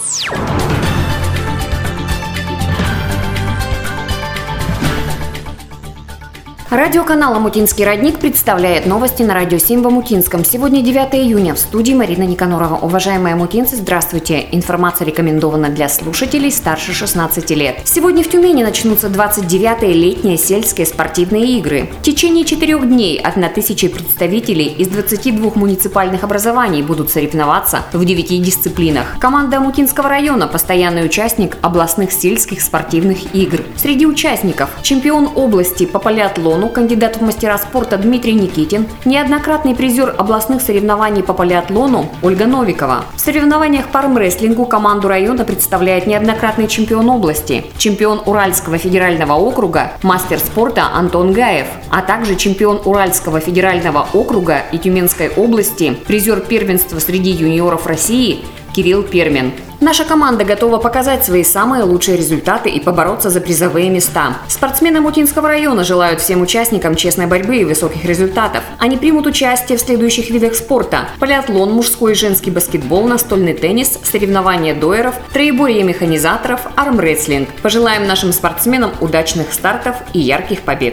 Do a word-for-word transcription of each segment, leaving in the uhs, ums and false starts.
Радиоканал «Омутинский родник» представляет новости на Радио семь в Омутинском. Сегодня девятое июня. В студии Марина Никанорова. Уважаемые омутинцы, здравствуйте. Информация рекомендована для слушателей старше шестнадцати лет. Сегодня в Тюмени начнутся двадцать девятые летние сельские спортивные игры. В течение четырех дней одна тысяча представителей из двадцати двух муниципальных образований будут соревноваться в девяти дисциплинах. Команда Омутинского района – постоянный участник областных сельских спортивных игр. Среди участников – чемпион области по полиатлону, кандидат в мастера спорта Дмитрий Никитин, неоднократный призер областных соревнований по полиатлону Ольга Новикова. В соревнованиях по армрестлингу команду района представляет неоднократный чемпион области, чемпион Уральского федерального округа, мастер спорта Антон Гаев, а также чемпион Уральского федерального округа и Тюменской области, призер первенства среди юниоров России Кирилл Пермин. Наша команда готова показать свои самые лучшие результаты и побороться за призовые места. Спортсмены Омутинского района желают всем участникам честной борьбы и высоких результатов. Они примут участие в следующих видах спорта: полиатлон, мужской и женский баскетбол, настольный теннис, соревнования доеров, троеборье механизаторов, армрестлинг. Пожелаем нашим спортсменам удачных стартов и ярких побед.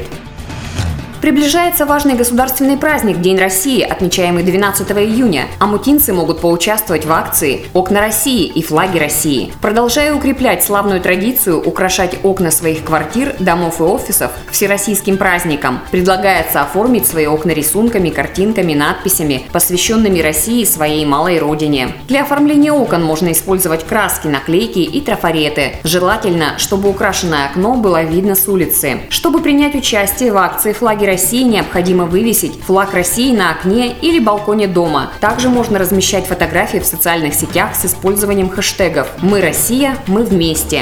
Приближается важный государственный праздник – День России, отмечаемый двенадцатого июня. Омутинцы могут поучаствовать в акции «Окна России» и «Флаги России». Продолжая укреплять славную традицию украшать окна своих квартир, домов и офисов всероссийским праздником, предлагается оформить свои окна рисунками, картинками, надписями, посвященными России, своей малой родине. Для оформления окон можно использовать краски, наклейки и трафареты. Желательно, чтобы украшенное окно было видно с улицы. Чтобы принять участие в акции «Флаги России», необходимо вывесить флаг России на окне или балконе дома. Также можно размещать фотографии в социальных сетях с использованием хэштегов «Мы Россия, мы вместе».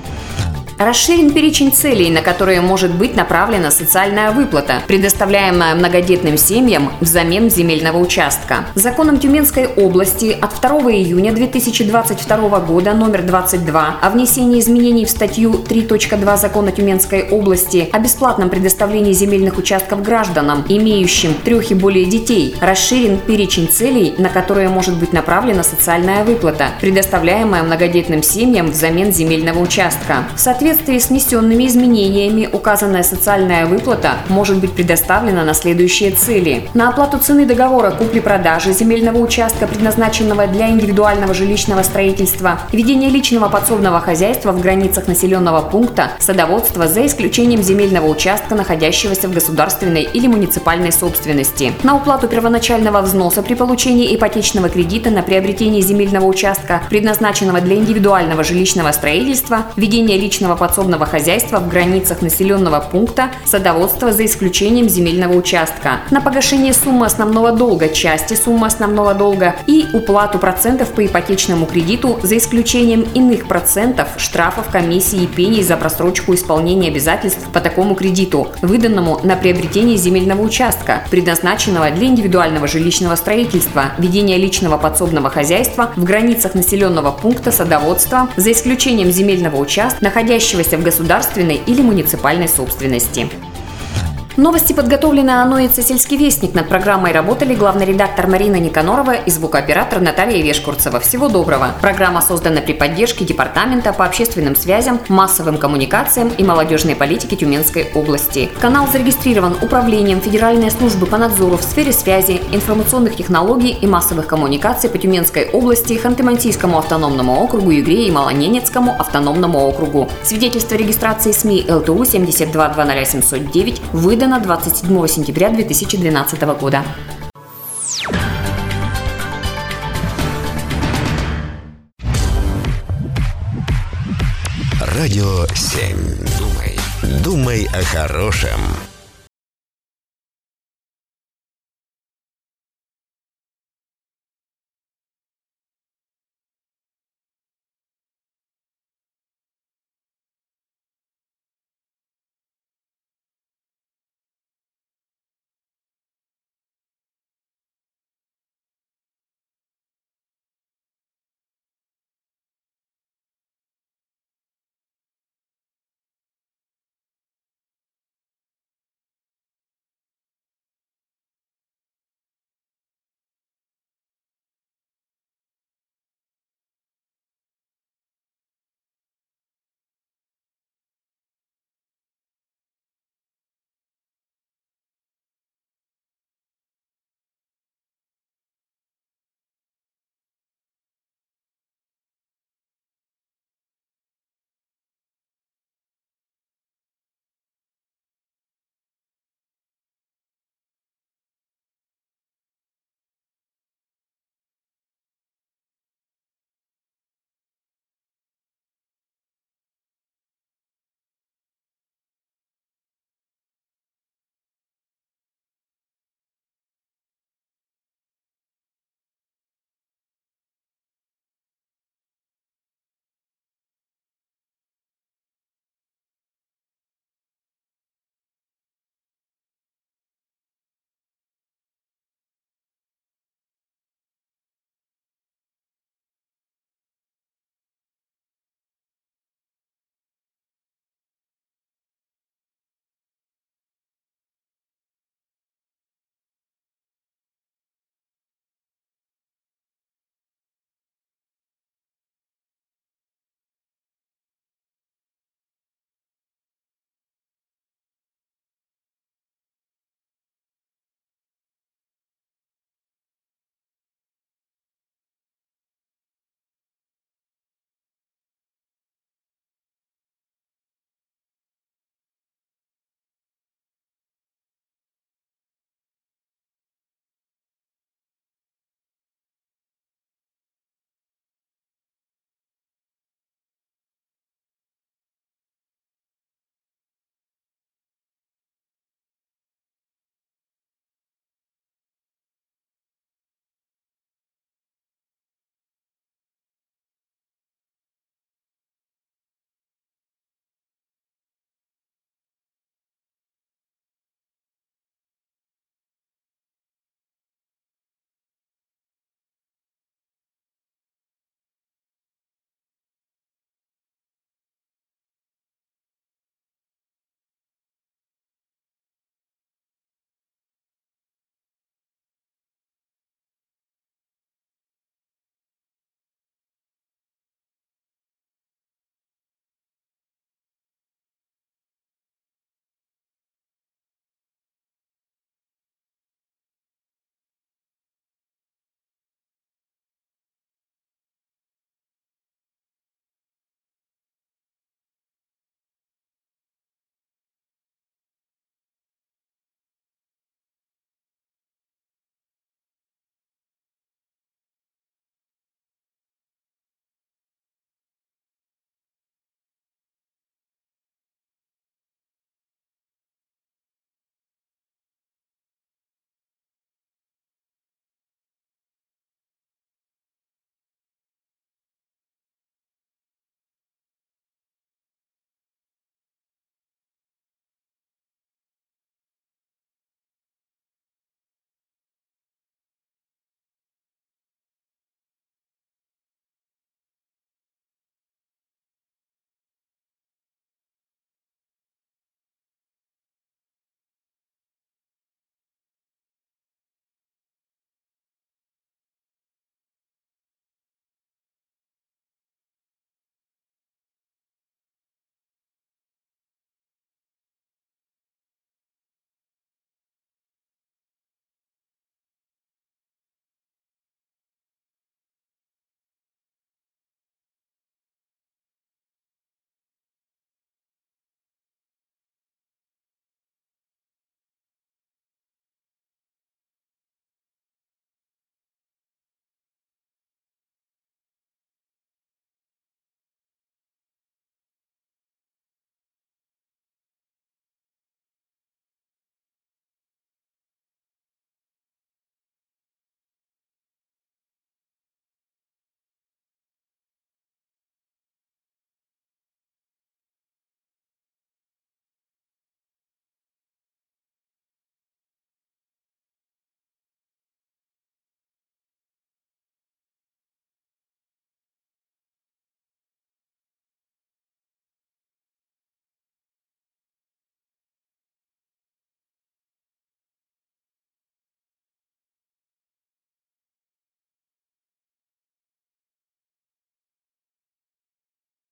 Расширен перечень целей, на которые может быть направлена социальная выплата, предоставляемая многодетным семьям взамен земельного участка. Законом Тюменской области от второго июня две тысячи двадцать второго года номер двадцать два о внесении изменений в статью три точка два Закона Тюменской области о бесплатном предоставлении земельных участков гражданам, имеющим трех и более детей, расширен перечень целей, на которые может быть направлена социальная выплата, предоставляемая многодетным семьям взамен земельного участка. В соответствии В соответствии с внесенными изменениями указанная социальная выплата может быть предоставлена на следующие цели: на оплату цены договора купли-продажи земельного участка, предназначенного для индивидуального жилищного строительства, ведение личного подсобного хозяйства в границах населенного пункта, садоводства за исключением земельного участка, находящегося в государственной или муниципальной собственности, на уплату первоначального взноса при получении ипотечного кредита на приобретение земельного участка, предназначенного для индивидуального жилищного строительства, ведение личного подсобного хозяйства в границах населенного пункта, садоводства за исключением земельного участка, на погашение суммы основного долга, части суммы основного долга и уплату процентов по ипотечному кредиту за исключением иных процентов, штрафов, комиссий и пений за просрочку исполнения обязательств по такому кредиту, выданному на приобретение земельного участка, предназначенного для индивидуального жилищного строительства, ведения личного подсобного хозяйства в границах населенного пункта, садоводства за исключением земельного участка, находящегося в государственной или муниципальной собственности. Новости подготовлены АНОИЦ «Сельский вестник». Над программой работали главный редактор Марина Никанорова и звукооператор Наталья Вешкурцева. Всего доброго. Программа создана при поддержке Департамента по общественным связям, массовым коммуникациям и молодежной политике Тюменской области. Канал зарегистрирован Управлением Федеральной службы по надзору в сфере связи, информационных технологий и массовых коммуникаций по Тюменской области, Ханты-Мансийскому автономному округу, Югре и Малоненецкому автономному округу. Свидетельство регистрации СМИ ЛТУ семьдесят два двадцать ноль семьсот девять выдано двадцать седьмого сентября две тысячи двенадцатого года. Радио семь. Думай, думай о хорошем.